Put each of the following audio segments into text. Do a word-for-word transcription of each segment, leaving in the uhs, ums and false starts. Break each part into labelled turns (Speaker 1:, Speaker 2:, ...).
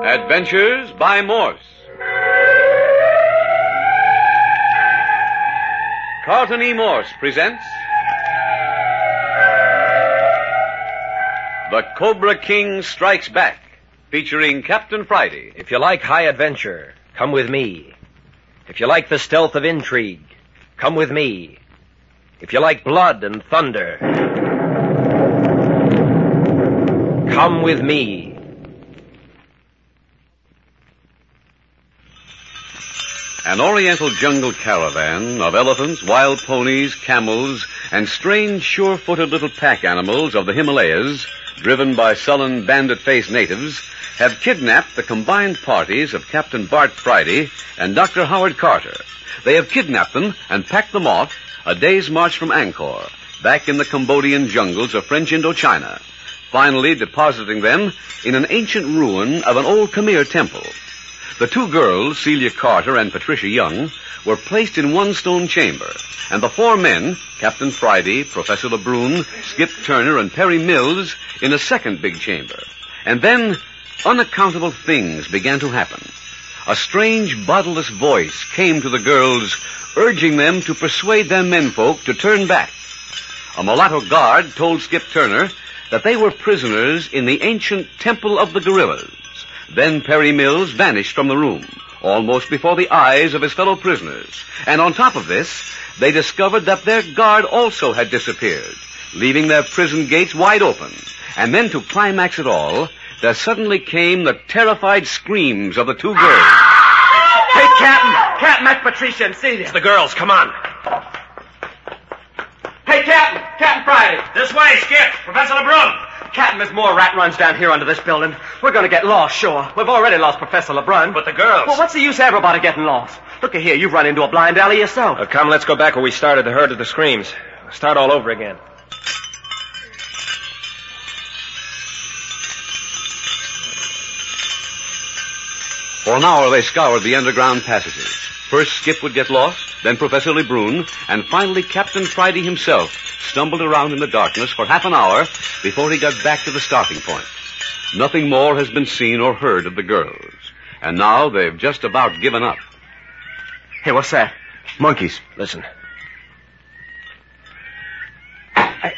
Speaker 1: Adventures by Morse. Carlton E. Morse presents The Cobra King Strikes Back, featuring Captain Friday.
Speaker 2: If you like high adventure, come with me. If you like the stealth of intrigue, come with me. If you like blood and thunder, come with me.
Speaker 1: An oriental jungle caravan of elephants, wild ponies, camels, and strange, sure-footed little pack animals of the Himalayas, driven by sullen, bandit-faced natives, have kidnapped the combined parties of Captain Bart Friday and Doctor Howard Carter. They have kidnapped them and packed them off a day's march from Angkor, back in the Cambodian jungles of French Indochina, finally depositing them in an ancient ruin of an old Khmer temple. The two girls, Celia Carter and Patricia Young, were placed in one stone chamber, and the four men, Captain Friday, Professor Lebrun, Skip Turner, and Perry Mills, in a second big chamber. And then, unaccountable things began to happen. A strange, bodiless voice came to the girls, urging them to persuade their menfolk to turn back. A mulatto guard told Skip Turner that they were prisoners in the ancient Temple of the Gorillas. Then Perry Mills vanished from the room, almost before the eyes of his fellow prisoners. And on top of this, they discovered that their guard also had disappeared, leaving their prison gates wide open. And then to climax it all, there suddenly came the terrified screams of the two girls.
Speaker 3: Hey, Captain! Captain, that's Patricia and Celia.
Speaker 2: It's the girls, come on.
Speaker 3: Hey, Captain! Captain Friday!
Speaker 2: This way, Skip. Professor Lebrun.
Speaker 3: Captain, there's more rat runs down here under this building. We're going to get lost, sure. We've already lost Professor Lebrun.
Speaker 2: But the girls...
Speaker 3: Well, what's the use of everybody getting lost? Look here, you've run into a blind alley yourself.
Speaker 2: Uh, come, let's go back where we started the herd of the screams. Start all over again.
Speaker 1: For an hour they scoured the underground passages. First Skip would get lost, then Professor Lebrun, and finally Captain Friday himself stumbled around in the darkness for half an hour before he got back to the starting point. Nothing more has been seen or heard of the girls, and now they've just about given up.
Speaker 3: Hey, what's that?
Speaker 4: Monkeys.
Speaker 2: Listen.
Speaker 4: I...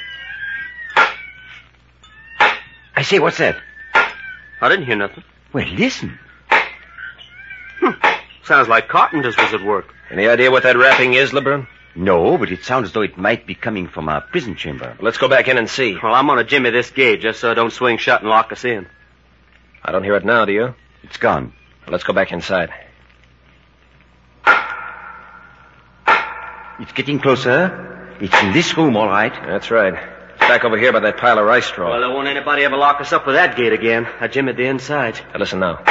Speaker 4: I say, what's that?
Speaker 3: I didn't hear nothing.
Speaker 4: Well, listen.
Speaker 3: Hmm. Sounds like carpenters was at work.
Speaker 2: Any idea what that rapping is, Lebrun?
Speaker 4: No, but it sounds as though it might be coming from our prison chamber.
Speaker 2: Well, let's go back in and see.
Speaker 3: Well, I'm gonna jimmy this gate just so it don't swing shut and lock us in.
Speaker 2: I don't hear it now, do you?
Speaker 4: It's gone.
Speaker 2: Well, let's go back inside.
Speaker 4: It's getting closer. It's in this room, all right.
Speaker 2: That's right. It's back over here by that pile of rice straw.
Speaker 3: Well, there won't anybody ever lock us up with that gate again. I jimmied the inside.
Speaker 2: Now, listen now.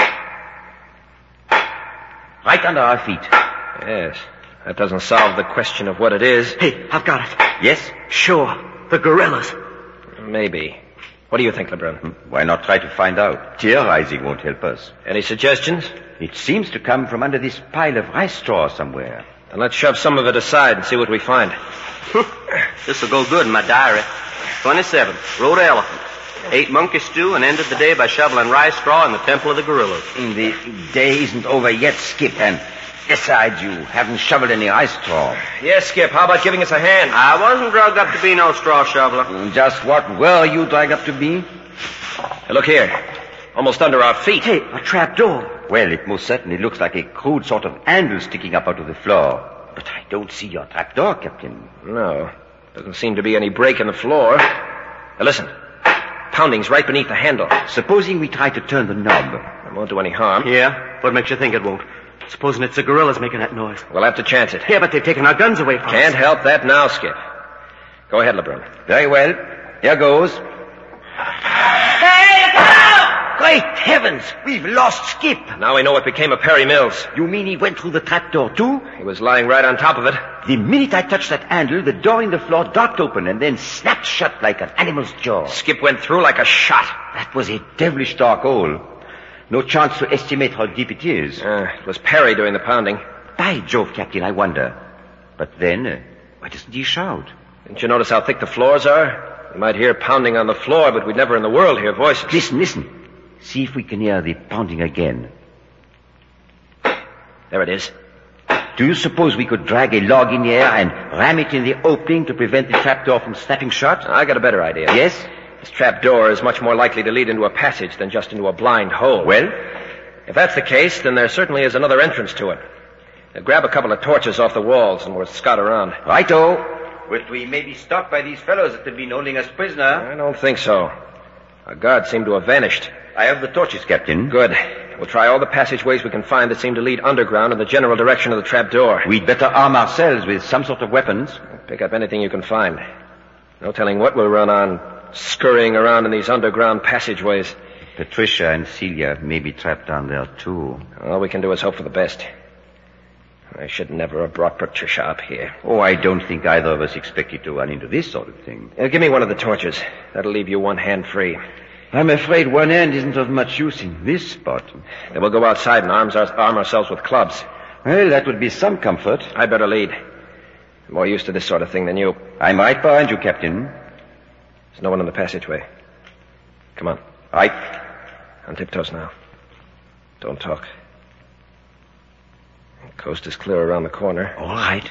Speaker 4: Right under our feet.
Speaker 2: Yes. That doesn't solve the question of what it is.
Speaker 3: Hey, I've got it.
Speaker 4: Yes?
Speaker 3: Sure. The gorillas.
Speaker 2: Maybe. What do you think, Lebrun?
Speaker 4: Why not try to find out? Theorizing won't help us.
Speaker 2: Any suggestions?
Speaker 4: It seems to come from under this pile of rice straw somewhere.
Speaker 2: Then let's shove some of it aside and see what we find.
Speaker 3: This'll go good in my diary. twenty-seven. Rode an elephant. Ate monkey stew and ended the day by shoveling rice straw in the Temple of the Gorillas.
Speaker 4: The day isn't over yet, Skip, and besides, you haven't shoveled any rice straw.
Speaker 2: Yes, Skip. How about giving us a hand?
Speaker 3: I wasn't drugged up to be no straw shoveler.
Speaker 4: Just what were you dragged up to be?
Speaker 2: Hey, look here. Almost under our feet.
Speaker 3: Hey, a trap door.
Speaker 4: Well, it most certainly looks like a crude sort of handle sticking up out of the floor. But I don't see your trap door, Captain.
Speaker 2: No. Doesn't seem to be any break in the floor. Now, listen. Pounding's right beneath the handle.
Speaker 4: Supposing we try to turn the knob.
Speaker 2: It won't do any harm.
Speaker 3: Yeah? What makes you think it won't? Supposing it's the gorillas making that noise.
Speaker 2: We'll have to chance it.
Speaker 3: Yeah, but they've taken our guns away from us.
Speaker 2: Can't help that now, Skip. Go ahead, Lebrun.
Speaker 4: Very well. Here goes.
Speaker 3: Hey, look out!
Speaker 4: Great heavens! We've lost Skip.
Speaker 2: Now we know what became of Perry Mills.
Speaker 4: You mean he went through the trapdoor, too?
Speaker 2: He was lying right on top of it.
Speaker 4: The minute I touched that handle, the door in the floor darted open and then snapped shut like an animal's jaw.
Speaker 2: Skip went through like a shot.
Speaker 4: That was a devilish dark hole. No chance to estimate how deep it is.
Speaker 2: Uh, it was Perry doing the pounding.
Speaker 4: By Jove, Captain, I wonder. But then, uh, why doesn't he shout?
Speaker 2: Didn't you notice how thick the floors are? We might hear pounding on the floor, but we'd never in the world hear voices.
Speaker 4: Listen, listen. See if we can hear the pounding again.
Speaker 2: There it is.
Speaker 4: Do you suppose we could drag a log in here and ram it in the opening to prevent the trapdoor from snapping shut?
Speaker 2: I got a better idea.
Speaker 4: Yes?
Speaker 2: This trap door is much more likely to lead into a passage than just into a blind hole.
Speaker 4: Well?
Speaker 2: If that's the case, then there certainly is another entrance to it. Now, grab a couple of torches off the walls and we'll scout around.
Speaker 4: Righto. But we may be stopped by these fellows that have been holding us prisoner.
Speaker 2: I don't think so. Our guards seem to have vanished.
Speaker 4: I have the torches, Captain.
Speaker 2: Good. We'll try all the passageways we can find that seem to lead underground in the general direction of the trap door.
Speaker 4: We'd better arm ourselves with some sort of weapons.
Speaker 2: Pick up anything you can find. No telling what we'll run on, scurrying around in these underground passageways.
Speaker 4: Patricia and Celia may be trapped down there, too.
Speaker 2: All we can do is hope for the best. I should never have brought Patricia up here.
Speaker 4: Oh, I don't think either of us expected to run into this sort of thing.
Speaker 2: Uh, give me one of the torches. That'll leave you one hand free.
Speaker 4: I'm afraid one hand isn't of much use in this spot.
Speaker 2: Then we'll go outside and arms our, arm ourselves with clubs.
Speaker 4: Well, that would be some comfort.
Speaker 2: I'd better lead. I'm more used to this sort of thing than you.
Speaker 4: I'm right behind you, Captain.
Speaker 2: There's no one in the passageway. Come on.
Speaker 4: Right.
Speaker 2: On tiptoes now. Don't talk. The coast is clear around the corner.
Speaker 4: All right.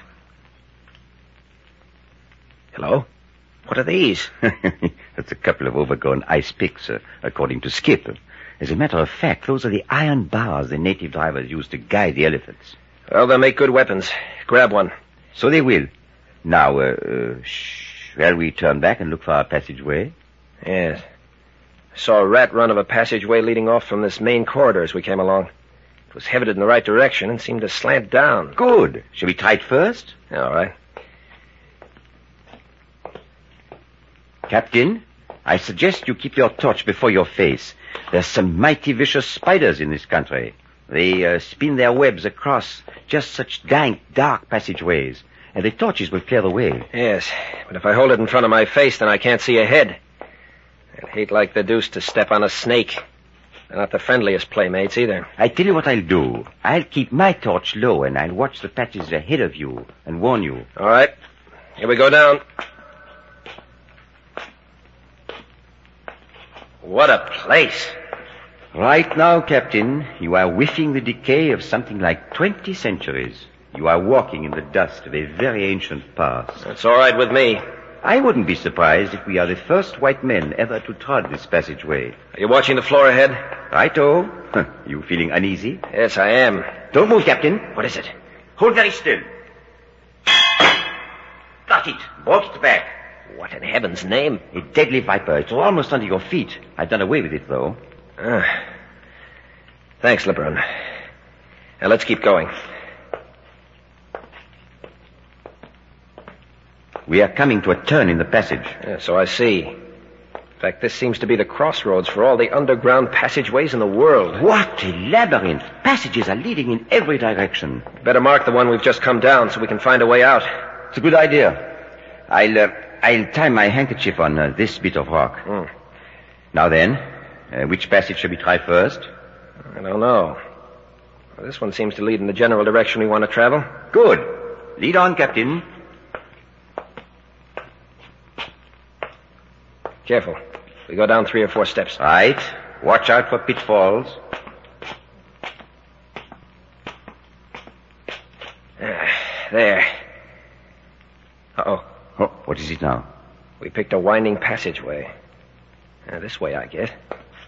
Speaker 2: Hello? What are these?
Speaker 4: That's a couple of overgrown ice picks, uh, according to Skip. As a matter of fact, those are the iron bars the native drivers use to guide the elephants.
Speaker 2: Well, they'll make good weapons. Grab one.
Speaker 4: So they will. Now, uh, uh, shall we turn back and look for our passageway?
Speaker 2: Yes. I saw a rat run of a passageway leading off from this main corridor as we came along. It was headed in the right direction and seemed to slant down.
Speaker 4: Good. Shall we try it first?
Speaker 2: All right.
Speaker 4: Captain, I suggest you keep your torch before your face. There's some mighty vicious spiders in this country. They uh, spin their webs across just such dank, dark passageways, and the torches will clear the way.
Speaker 2: Yes, but if I hold it in front of my face, then I can't see ahead. I'd hate like the deuce to step on a snake. They're not the friendliest playmates either.
Speaker 4: I tell you what I'll do. I'll keep my torch low, and I'll watch the patches ahead of you and warn you.
Speaker 2: All right. Here we go down. What a place.
Speaker 4: Right now, Captain, you are whiffing the decay of something like twenty centuries. You are walking in the dust of a very ancient past.
Speaker 2: That's all right with me.
Speaker 4: I wouldn't be surprised if we are the first white men ever to trod this passageway.
Speaker 2: Are you watching the floor ahead?
Speaker 4: Righto. You feeling uneasy?
Speaker 2: Yes, I am.
Speaker 4: Don't move, Captain.
Speaker 2: What is it?
Speaker 4: Hold very still. Got it. Broke it back.
Speaker 2: What in heaven's name?
Speaker 4: A deadly viper. It's almost under your feet. I've done away with it, though.
Speaker 2: Ah. Thanks, LeBrun. Now, let's keep going.
Speaker 4: We are coming to a turn in the passage.
Speaker 2: Yeah, so I see. In fact, this seems to be the crossroads for all the underground passageways in the world.
Speaker 4: What a labyrinth. Passages are leading in every direction.
Speaker 2: Better mark the one we've just come down so we can find a way out.
Speaker 4: It's a good idea. I'll, uh, I'll tie my handkerchief on uh, this bit of rock.
Speaker 2: Mm.
Speaker 4: Now then, uh, which passage shall we try first?
Speaker 2: I don't know. Well, this one seems to lead in the general direction we want to travel.
Speaker 4: Good. Lead on, Captain.
Speaker 2: Careful. We go down three or four steps.
Speaker 4: Right. Watch out for pitfalls.
Speaker 2: Uh, there. Uh-oh.
Speaker 4: Oh, what is it now?
Speaker 2: We picked a winding passageway. Uh, this way, I get.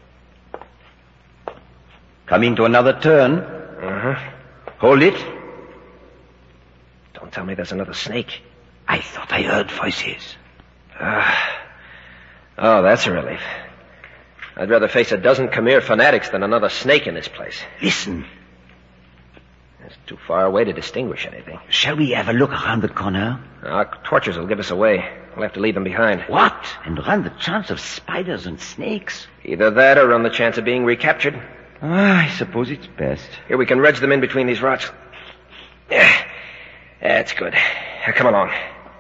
Speaker 4: Coming to another turn.
Speaker 2: Uh-huh.
Speaker 4: Hold it.
Speaker 2: Don't tell me there's another snake.
Speaker 4: I thought I heard voices.
Speaker 2: Ah. Oh, that's a relief. I'd rather face a dozen Khmer fanatics than another snake in this place.
Speaker 4: Listen.
Speaker 2: It's too far away to distinguish anything.
Speaker 4: Shall we have a look around the corner?
Speaker 2: Our torches will give us away. We'll have to leave them behind.
Speaker 4: What? And run the chance of spiders and snakes?
Speaker 2: Either that or run the chance of being recaptured.
Speaker 4: Ah, I suppose it's best.
Speaker 2: Here, we can wedge them in between these rocks. Yeah, that's good. Now, come along.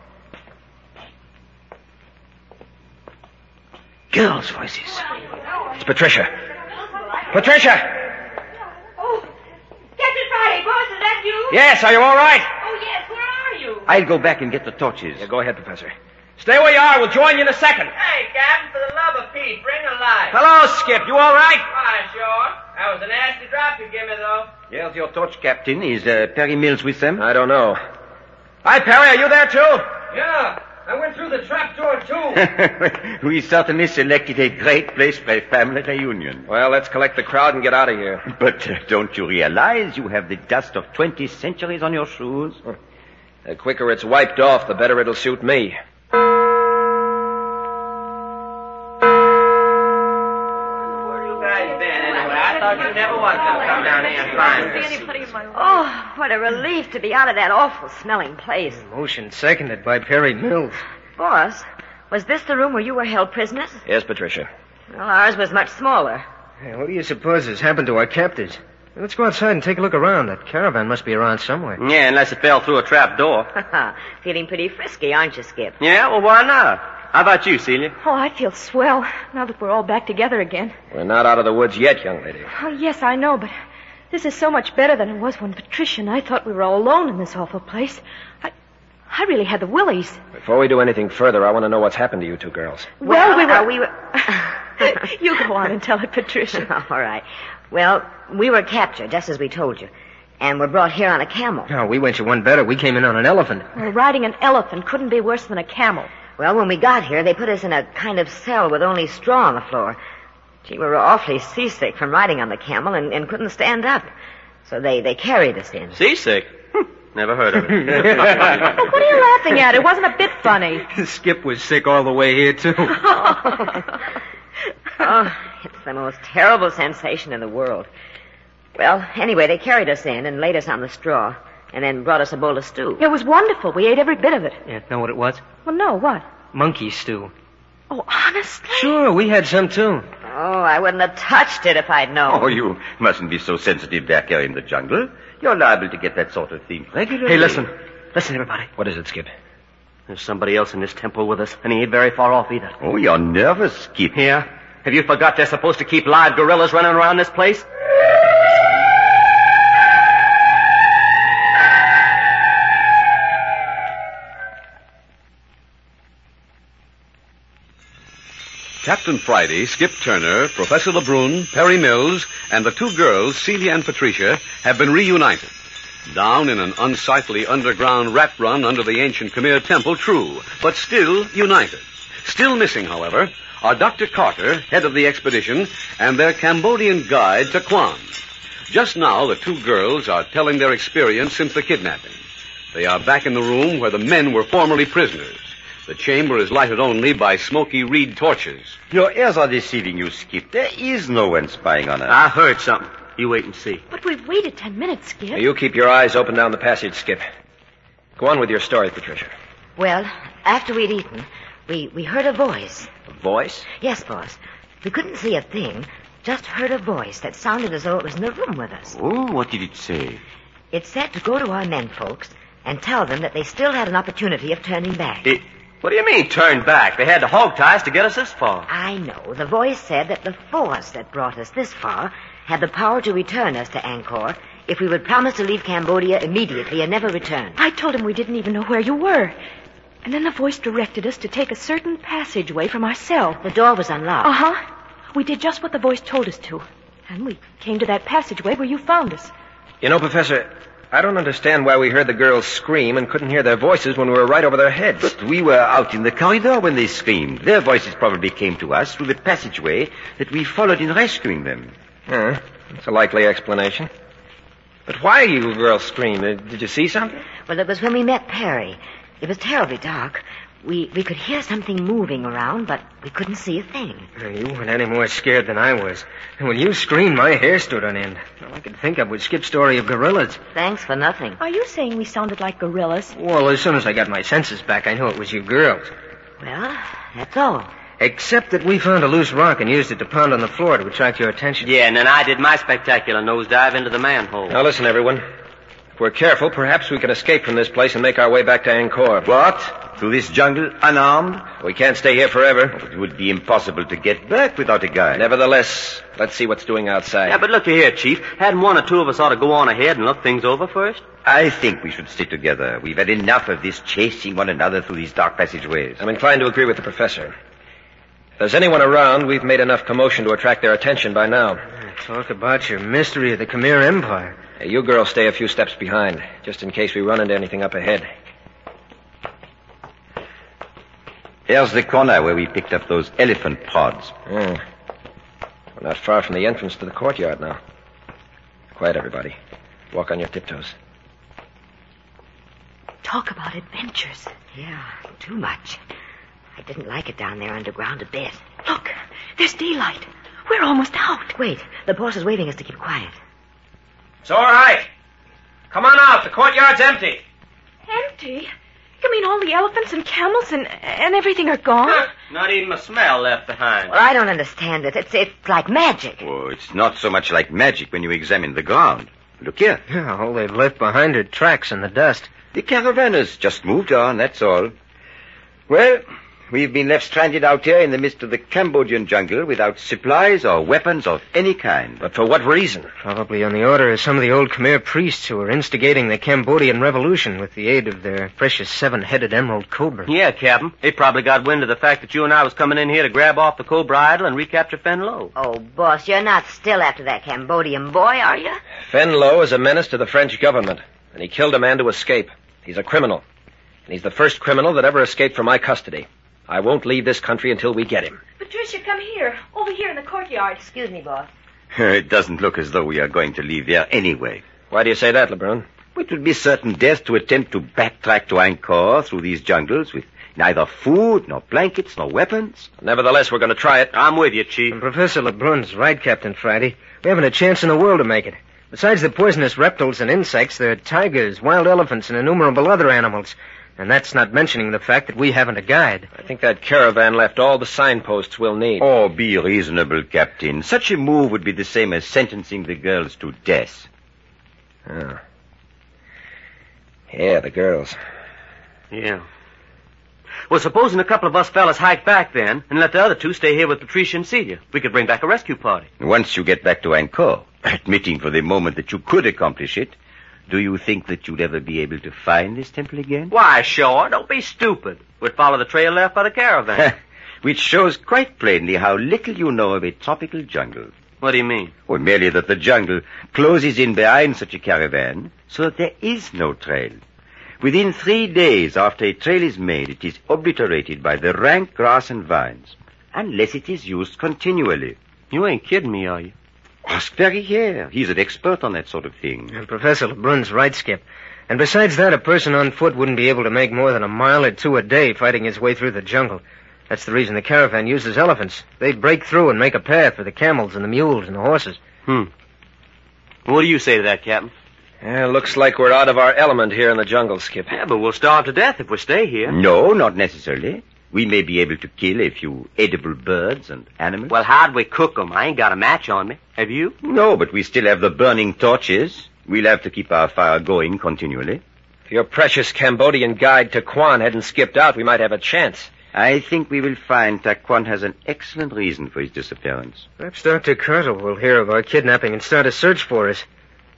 Speaker 4: Girls' voices.
Speaker 2: It's Patricia. Patricia!
Speaker 5: Oh, Captain Friday, boss, is that you?
Speaker 2: Yes, are you all right?
Speaker 5: Oh, yes, where are you?
Speaker 4: I'll go back and get the torches.
Speaker 2: Yeah, go ahead, Professor. Stay where you are. We'll join you in a second.
Speaker 3: Hey, Captain, for the love of Pete, bring a light.
Speaker 2: Hello, Skip. You all right?
Speaker 3: Why, sure. That was a nasty drop you give me, though.
Speaker 4: Here's your torch, Captain. Is uh, Perry Mills with them?
Speaker 2: I don't know. Hi, Perry. Are you there, too?
Speaker 3: Yeah, I went through the trap door, too.
Speaker 4: We certainly selected a great place for a family reunion.
Speaker 2: Well, let's collect the crowd and get out of here.
Speaker 4: But uh, don't you realize you have the dust of twenty centuries on your shoes?
Speaker 2: The quicker it's wiped off, the better it'll suit me.
Speaker 3: You never was going to come down here and find us.
Speaker 5: Oh, what a relief to be out of that awful smelling place.
Speaker 6: Motion seconded by Perry Mills.
Speaker 5: Boss, was this the room where you were held prisoners?
Speaker 2: Yes, Patricia.
Speaker 5: Well, ours was much smaller.
Speaker 6: Hey, what do you suppose has happened to our captives? Let's go outside and take a look around. That caravan must be around somewhere.
Speaker 3: Yeah, unless it fell through a trap door.
Speaker 5: Feeling pretty frisky, aren't you, Skip?
Speaker 3: Yeah, well, why not? How about you, Celia?
Speaker 7: Oh, I feel swell now that we're all back together again.
Speaker 2: We're not out of the woods yet, young lady.
Speaker 7: Oh, yes, I know, but this is so much better than it was when Patricia and I thought we were all alone in this awful place. I, I really had the willies.
Speaker 2: Before we do anything further, I want to know what's happened to you two girls.
Speaker 5: Well,
Speaker 7: Well, we were...
Speaker 5: uh, we were...
Speaker 7: You go on and tell it, Patricia.
Speaker 5: All right. Well, we were captured, just as we told you. And were brought here on a camel.
Speaker 6: No, we went you one better. We came in on an elephant.
Speaker 7: Well, riding an elephant couldn't be worse than a camel.
Speaker 5: Well, when we got here, they put us in a kind of cell with only straw on the floor. Gee, we were awfully seasick from riding on the camel and, and couldn't stand up. So they, they carried us in.
Speaker 3: Seasick? Never heard of it.
Speaker 7: Oh, what are you laughing at? It wasn't a bit funny.
Speaker 6: Skip was sick all the way here, too.
Speaker 5: Oh, it's the most terrible sensation in the world. Well, anyway, they carried us in and laid us on the straw, and then brought us a bowl of stew.
Speaker 7: It was wonderful. We ate every bit of it.
Speaker 6: Yeah, know what it was?
Speaker 7: Well, no, what?
Speaker 6: Monkey stew.
Speaker 7: Oh, honestly?
Speaker 6: Sure, we had some, too.
Speaker 5: Oh, I wouldn't have touched it if I'd known.
Speaker 4: Oh, you mustn't be so sensitive back here in the jungle. You're liable to get that sort of thing regularly.
Speaker 6: Hey, listen. Listen, everybody.
Speaker 2: What is it, Skip?
Speaker 3: There's somebody else in this temple with us, and he ain't very far off either.
Speaker 4: Oh, you're nervous, Skip.
Speaker 3: Yeah? Have you forgot they're supposed to keep live gorillas running around this place?
Speaker 1: Captain Friday, Skip Turner, Professor Lebrun, Perry Mills, and the two girls, Celia and Patricia, have been reunited. Down in an unsightly underground rat run under the ancient Khmer temple, true, but still united. Still missing, however, are Doctor Carter, head of the expedition, and their Cambodian guide, Taquan. Just now, the two girls are telling their experience since the kidnapping. They are back in the room where the men were formerly prisoners. The chamber is lighted only by smoky reed torches.
Speaker 4: Your ears are deceiving you, Skip. There is no one spying on us.
Speaker 3: I heard something. You wait and see.
Speaker 7: But we've waited ten minutes, Skip.
Speaker 2: Now, you keep your eyes open down the passage, Skip. Go on with your story, Patricia.
Speaker 5: Well, after we'd eaten, we, we heard a voice.
Speaker 2: A voice?
Speaker 5: Yes, boss. We couldn't see a thing, just heard a voice that sounded as though it was in the room with us.
Speaker 4: Oh, what did it say?
Speaker 5: It said to go to our men folks and tell them that they still had an opportunity of turning back.
Speaker 3: It, what do you mean, turn back? They had to hog tie us to get us this far.
Speaker 5: I know. The voice said that the force that brought us this far had the power to return us to Angkor if we would promise to leave Cambodia immediately and never return.
Speaker 7: I told him we didn't even know where you were. And then the voice directed us to take a certain passageway from our cell.
Speaker 5: The door was unlocked.
Speaker 7: Uh-huh. We did just what the voice told us to. And we came to that passageway where you found us.
Speaker 2: You know, Professor, I don't understand why we heard the girls scream and couldn't hear their voices when we were right over their heads.
Speaker 4: But we were out in the corridor when they screamed. Their voices probably came to us through the passageway that we followed in rescuing them.
Speaker 2: Huh. That's a likely explanation. But why you girls screamed? Uh, Did you see something?
Speaker 5: Well, it was when we met Perry. It was terribly dark. We we could hear something moving around, but we couldn't see a thing.
Speaker 6: You weren't any more scared than I was. And when you screamed, my hair stood on end. All I could think of was Skip's story of gorillas.
Speaker 5: Thanks for nothing.
Speaker 7: Are you saying we sounded like gorillas?
Speaker 6: Well, as soon as I got my senses back, I knew it was you girls.
Speaker 5: Well, that's all.
Speaker 6: Except that we found a loose rock and used it to pound on the floor to attract your attention.
Speaker 3: Yeah, and then I did my spectacular nosedive into the manhole.
Speaker 2: Now listen, everyone. If we're careful, perhaps we can escape from this place and make our way back to Angkor.
Speaker 4: What? Through this jungle, unarmed?
Speaker 2: We can't stay here forever.
Speaker 4: It would be impossible to get back without a guide.
Speaker 2: Nevertheless, let's see what's doing outside.
Speaker 3: Yeah, but look here, Chief. Hadn't one or two of us ought to go on ahead and look things over first?
Speaker 4: I think we should stay together. We've had enough of this chasing one another through these dark passageways.
Speaker 2: I'm inclined to agree with the professor. If there's anyone around, we've made enough commotion to attract their attention by now.
Speaker 6: Talk about your mystery of the Khmer Empire.
Speaker 2: Hey, you girls stay a few steps behind, just in case we run into anything up ahead.
Speaker 4: Here's the corner where we picked up those elephant prods.
Speaker 2: Mm. We're not far from the entrance to the courtyard now. Quiet, everybody. Walk on your tiptoes.
Speaker 7: Talk about adventures.
Speaker 5: Yeah, too much. I didn't like it down there underground a bit.
Speaker 7: Look, there's daylight. We're almost out.
Speaker 5: Wait, the boss is waving us to keep quiet.
Speaker 2: It's all right. Come on out. The courtyard's empty.
Speaker 7: Empty? You mean all the elephants and camels and and everything are gone?
Speaker 3: Not even a smell left behind.
Speaker 5: Well, I don't understand it. It's it's like magic.
Speaker 4: Oh, it's not so much like magic when you examine the ground. Look here.
Speaker 6: Yeah, all they've left behind are tracks in the dust.
Speaker 4: The caravan has just moved on, that's all. Well, we've been left stranded out here in the midst of the Cambodian jungle without supplies or weapons of any kind.
Speaker 2: But for what reason?
Speaker 6: Probably on the order of some of the old Khmer priests who were instigating the Cambodian Revolution with the aid of their precious seven-headed emerald cobra.
Speaker 3: Yeah, Captain. They probably got wind of the fact that you and I was coming in here to grab off the Cobra Idol and recapture Fenlo.
Speaker 5: Oh, boss, you're not still after that Cambodian boy, are you?
Speaker 2: Fenlo is a menace to the French government, and he killed a man to escape. He's a criminal, and he's the first criminal that ever escaped from my custody. I won't leave this country until we get him.
Speaker 7: Patricia, come here. Over here in the courtyard.
Speaker 5: Excuse me, boss.
Speaker 4: It doesn't look as though we are going to leave here anyway.
Speaker 2: Why do you say that, Lebrun?
Speaker 4: It would be certain death to attempt to backtrack to Angkor through these jungles with neither food, nor blankets, nor weapons.
Speaker 2: Nevertheless, we're going to try it.
Speaker 3: I'm with you, Chief.
Speaker 6: And Professor Lebrun's right, Captain Friday. We haven't a chance in the world to make it. Besides the poisonous reptiles and insects, there are tigers, wild elephants, and innumerable other animals. And that's not mentioning the fact that we haven't a guide.
Speaker 2: I think that caravan left all the signposts we'll need.
Speaker 4: Oh, be reasonable, Captain. Such a move would be the same as sentencing the girls to death.
Speaker 2: Oh. Yeah, the girls.
Speaker 3: Yeah. Well, supposing a couple of us fellas hike back then and let the other two stay here with Patricia and Celia, we could bring back a rescue party.
Speaker 4: Once you get back to Angkor, admitting for the moment that you could accomplish it, do you think that you'd ever be able to find this temple again?
Speaker 3: Why, sure. Don't be stupid. We'd follow the trail left by the caravan.
Speaker 4: Which shows quite plainly how little you know of a tropical jungle.
Speaker 3: What do you mean?
Speaker 4: Well, merely that the jungle closes in behind such a caravan so that there is no trail. Within three days after a trail is made, it is obliterated by the rank grass and vines, unless it is used continually.
Speaker 3: You ain't kidding me, are you?
Speaker 4: Ask Ferry here. He's an expert on that sort of thing.
Speaker 6: And Professor Lebrun's right, Skip. And besides that, a person on foot wouldn't be able to make more than a mile or two a day fighting his way through the jungle. That's the reason the caravan uses elephants. They break through and make a path for the camels and the mules and the horses.
Speaker 3: Hmm. What do you say to that, Captain?
Speaker 2: Yeah, looks like we're out of our element here in the jungle, Skip.
Speaker 3: Yeah, but we'll starve to death if we stay here.
Speaker 4: No, not necessarily. We may be able to kill a few edible birds and animals.
Speaker 3: Well, how'd we cook 'em? I ain't got a match on me. Have you?
Speaker 4: No, but we still have the burning torches. We'll have to keep our fire going continually.
Speaker 2: If your precious Cambodian guide, Taquan, hadn't skipped out, we might have a chance.
Speaker 4: I think we will find Taquan has an excellent reason for his disappearance.
Speaker 6: Perhaps Doctor Carter will hear of our kidnapping and start a search for us.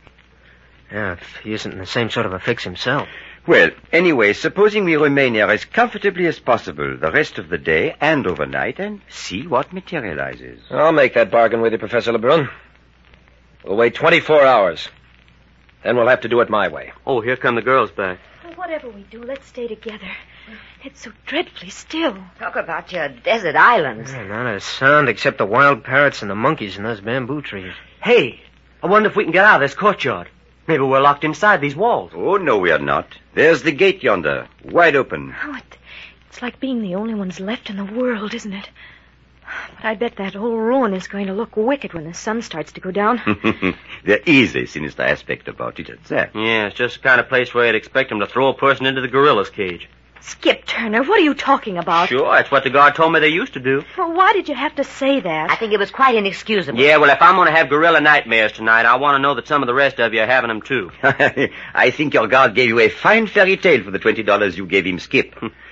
Speaker 6: Yeah, if he isn't in the same sort of a fix himself.
Speaker 4: Well, anyway, supposing we remain here as comfortably as possible the rest of the day and overnight and see what materializes.
Speaker 2: I'll make that bargain with you, Professor Lebrun. We'll wait twenty-four hours. Then we'll have to do it my way.
Speaker 3: Oh, here come the girls back.
Speaker 7: Well, whatever we do, let's stay together. It's so dreadfully still.
Speaker 5: Talk about your desert islands.
Speaker 6: Yeah, not a sound except the wild parrots and the monkeys in those bamboo trees.
Speaker 3: Hey, I wonder if we can get out of this courtyard. Maybe we're locked inside these walls.
Speaker 4: Oh, no, we are not. There's the gate yonder, wide open.
Speaker 7: Oh, it, it's like being the only ones left in the world, isn't it? But I bet that whole ruin is going to look wicked when the sun starts to go down.
Speaker 4: There is a sinister aspect about it, at that.
Speaker 3: Yeah, it's just the kind of place where you'd expect them to throw a person into the gorilla's cage.
Speaker 7: Skip Turner, what are you talking about?
Speaker 3: Sure, that's what the guard told me they used to do.
Speaker 7: Well, why did you have to say that?
Speaker 5: I think it was quite inexcusable.
Speaker 3: Yeah, well, if I'm going to have gorilla nightmares tonight, I want to know that some of the rest of you are having them, too.
Speaker 4: I think your guard gave you a fine fairy tale for the twenty dollars you gave him, Skip.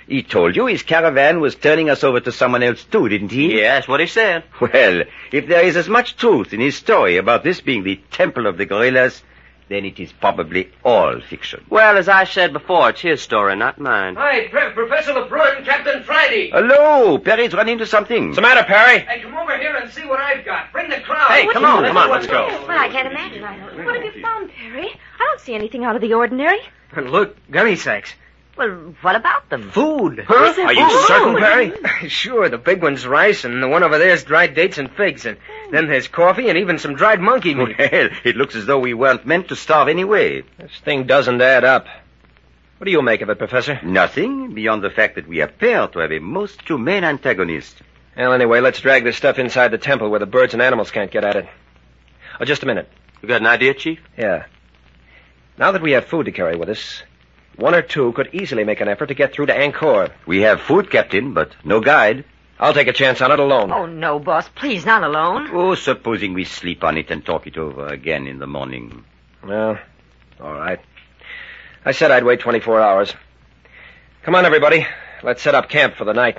Speaker 4: He told you his caravan was turning us over to someone else too, didn't he?
Speaker 3: Yeah, that's what he said.
Speaker 4: Well, if there is as much truth in his story about this being the temple of the gorillas, then it is probably all fiction.
Speaker 3: Well, as I said before, it's his story, not mine.
Speaker 2: Hi, Pre- Professor LeBrun, Captain Friday.
Speaker 4: Hello, Perry's run into something.
Speaker 2: What's the matter, Perry? Hey, come over here and see what I've got. Bring the crowd.
Speaker 3: Hey,
Speaker 7: What
Speaker 3: come
Speaker 7: is
Speaker 3: on,
Speaker 7: it?
Speaker 3: come on, let's go.
Speaker 5: Well, I can't imagine. I don't know.
Speaker 7: What have you found, Perry? I don't see anything out of the ordinary.
Speaker 6: And look, gunny sacks.
Speaker 5: Well, what about them?
Speaker 6: Food.
Speaker 2: Huh?
Speaker 7: there
Speaker 2: Are you
Speaker 7: food?
Speaker 2: certain, Perry?
Speaker 6: Sure, the big one's rice, and the one over there's dried dates and figs, and then there's coffee and even some dried monkey meat.
Speaker 4: Well, it looks as though we weren't meant to starve anyway.
Speaker 2: This thing doesn't add up. What do you make of it, Professor?
Speaker 4: Nothing beyond the fact that we appear to have a most humane antagonist.
Speaker 2: Well, anyway, let's drag this stuff inside the temple where the birds and animals can't get at it. Oh, just a minute.
Speaker 3: You got an idea, Chief?
Speaker 2: Yeah. Now that we have food to carry with us, one or two could easily make an effort to get through to Angkor.
Speaker 4: We have food, Captain, but no guide.
Speaker 2: I'll take a chance on it alone.
Speaker 5: Oh, no, boss. Please, not alone.
Speaker 4: Oh, supposing we sleep on it and talk it over again in the morning.
Speaker 2: Well, all right. I said I'd wait twenty-four hours. Come on, everybody. Let's set up camp for the night.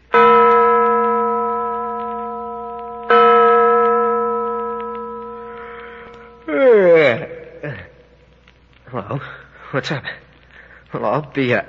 Speaker 6: Hello. What's up? Well, I'll be, uh...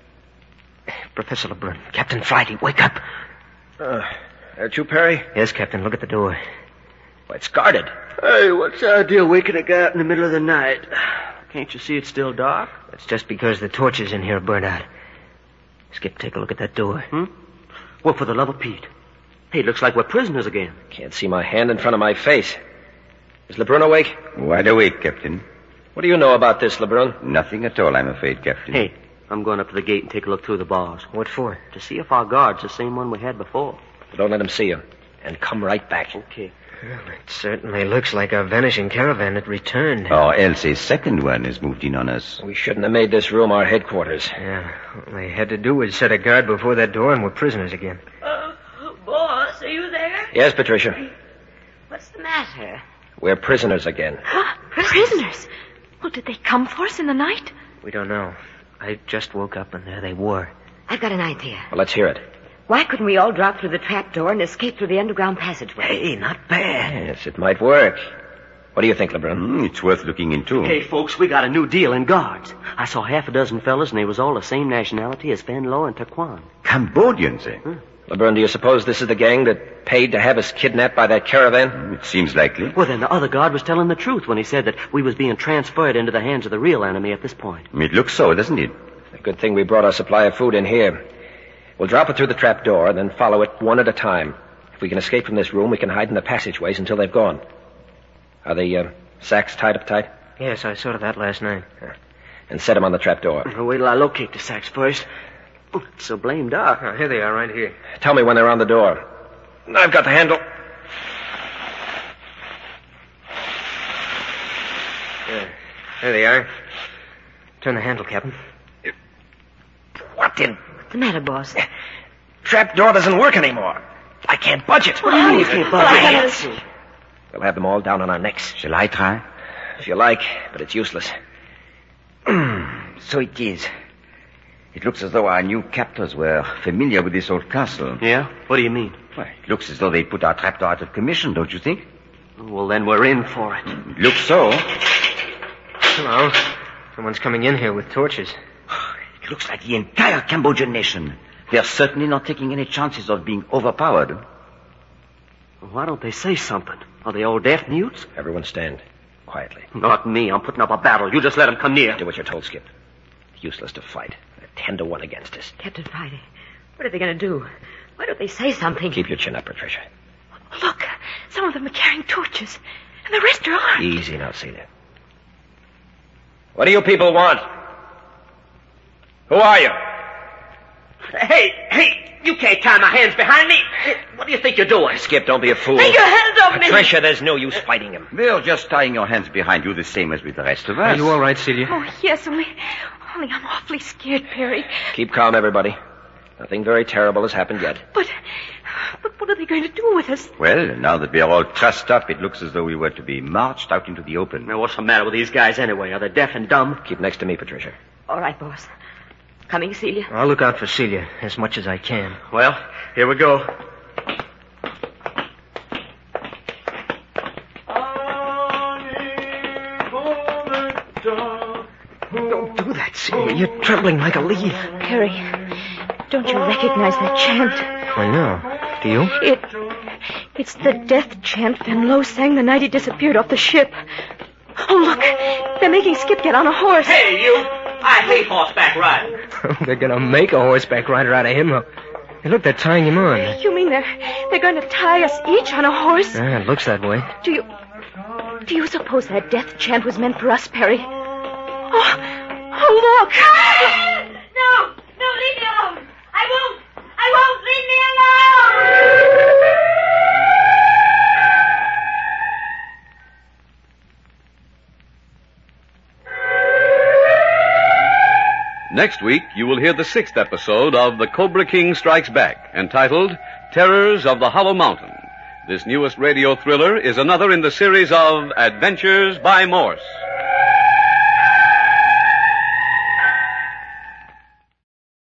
Speaker 6: Professor LeBrun. Captain Friday, wake up.
Speaker 2: Uh, that you, Perry?
Speaker 6: Yes, Captain, look at the door.
Speaker 2: Well, it's guarded.
Speaker 3: Hey, what's the idea waking a guy out in the middle of the night? Can't you see it's still dark?
Speaker 6: That's just because the torches in here burned out. Skip, take a look at that door.
Speaker 3: Hmm? Well, for the love of Pete. Hey, it looks like we're prisoners again.
Speaker 2: Can't see my hand in front of my face. Is LeBrun awake?
Speaker 4: Wide awake, Captain.
Speaker 2: What do you know about this, LeBrun?
Speaker 4: Nothing at all, I'm afraid, Captain.
Speaker 3: Hey, I'm going up to the gate and take a look through the bars.
Speaker 6: What for?
Speaker 3: To see if our guard's the same one we had before.
Speaker 2: Don't let him see you. And come right back.
Speaker 3: Okay.
Speaker 6: Well, it certainly looks like our vanishing caravan had returned.
Speaker 4: Or else a second one has moved in on us.
Speaker 2: We shouldn't have made this room our headquarters.
Speaker 6: Yeah, all they had to do was set a guard before that door and we're prisoners again.
Speaker 5: Uh, boss, are you there?
Speaker 2: Yes, Patricia.
Speaker 5: What's the matter?
Speaker 2: We're prisoners again.
Speaker 7: Huh? Prisoners? Well, did they come for us in the night?
Speaker 6: We don't know. I just woke up and there they were.
Speaker 5: I've got an idea.
Speaker 2: Well, let's hear it.
Speaker 5: Why couldn't we all drop through the trap door and escape through the underground passageway?
Speaker 6: Hey, not bad.
Speaker 2: Yes, it might work. What do you think, LeBrun?
Speaker 4: Mm, it's worth looking into.
Speaker 3: Hey, folks, we got a new deal in guards. I saw half a dozen fellas, and they was all the same nationality as Venlo and Taquan.
Speaker 4: Cambodians, eh?
Speaker 3: Hmm.
Speaker 2: LeBrun, do you suppose this is the gang that paid to have us kidnapped by that caravan?
Speaker 4: It seems likely.
Speaker 3: Well, then the other guard was telling the truth when he said that we was being transferred into the hands of the real enemy at this point.
Speaker 4: It looks so, doesn't it?
Speaker 2: A good thing we brought our supply of food in here. We'll drop it through the trap door and then follow it one at a time. If we can escape from this room, we can hide in the passageways until they've gone. Are the uh, sacks tied up tight?
Speaker 6: Yes, I saw that last night.
Speaker 2: And set them on the trap door.
Speaker 3: Well, wait till I locate the sacks first. Oh, it's so blame dark.
Speaker 6: Oh, here they are, right here.
Speaker 2: Tell me when they're on the door. I've got the handle.
Speaker 6: There. There they are. Turn the handle, Captain.
Speaker 2: What in...
Speaker 5: What's the matter, boss?
Speaker 2: Trap door doesn't work anymore. I can't budge it.
Speaker 3: What do you mean you can't budge
Speaker 5: Well, I
Speaker 3: it?
Speaker 5: gotta see.
Speaker 2: We'll have them all down on our necks.
Speaker 4: Shall I try?
Speaker 2: If you like, but it's useless.
Speaker 4: So it is. It looks as though our new captors were familiar with this old castle.
Speaker 3: Yeah? What do you mean?
Speaker 4: Well, it looks as though they put our trapdoor out of commission, don't you think?
Speaker 3: Well, then we're in for it.
Speaker 4: It looks so.
Speaker 6: Hello. Someone's coming in here with torches.
Speaker 4: It looks like the entire Cambodian nation. They're certainly not taking any chances of being overpowered.
Speaker 3: Well, why don't they say something? Are they all deaf mutes?
Speaker 2: Everyone stand. Quietly.
Speaker 3: Not me. I'm putting up a battle. You just let them come near.
Speaker 2: Do what you're told, Skip. Useless to fight. They're ten to one against us.
Speaker 5: Captain Friday, what are they going to do? Why don't they say something?
Speaker 2: Keep your chin up, Patricia.
Speaker 7: Look, some of them are carrying torches, and the rest are armed.
Speaker 2: Easy now, Celia. What do you people want? Who are you?
Speaker 3: Hey, hey, you can't tie my hands behind me. What do you think you're doing?
Speaker 2: Skip, don't be a fool.
Speaker 5: Take your hands off me!
Speaker 2: Patricia, there's no use fighting him.
Speaker 4: They're just tying your hands behind you the same as with the rest of us.
Speaker 6: Are you all right, Celia?
Speaker 7: Oh, yes, only, only I'm awfully scared, Perry.
Speaker 2: Keep calm, everybody. Nothing very terrible has happened yet.
Speaker 7: But, but what are they going to do with us?
Speaker 4: Well, now that we are all trussed up, it looks as though we were to be marched out into the open.
Speaker 3: Now, what's the matter with these guys anyway? Are they deaf and dumb?
Speaker 2: Keep next to me, Patricia.
Speaker 5: All right, boss.
Speaker 7: Coming, Celia.
Speaker 6: I'll look out for Celia as much as I can.
Speaker 3: Well, here we go.
Speaker 6: Don't do that, Celia. You're trembling like a leaf.
Speaker 7: Perry, don't you recognize that chant?
Speaker 6: I know. Do you?
Speaker 7: It... It's the death chant Fenlow sang the night he disappeared off the ship. Oh, look. They're making Skip get on a horse.
Speaker 3: Hey, you! I hate horseback riding.
Speaker 6: They're gonna make a horseback rider out of him. Hey, look, they're tying him on.
Speaker 7: You mean they're they're going to tie us each on a horse?
Speaker 6: Yeah, it looks that way.
Speaker 7: Do you do you suppose that death chant was meant for us, Perry? Oh, oh look!
Speaker 5: No, no, leave me alone. I won't. I won't. Leave me alone.
Speaker 1: Next week, you will hear the sixth episode of The Cobra King Strikes Back, entitled Terrors of the Hollow Mountain. This newest radio thriller is another in the series of Adventures by Morse.